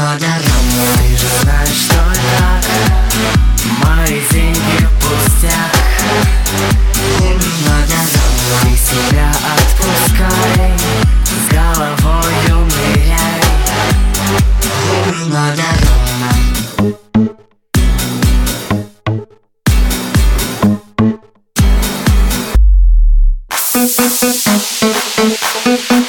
дорога. Ты же знаешь, что так, мои деньги пустяк. На дорога, ты себя отпускай, с головою ныряй. На дорога. Thank you.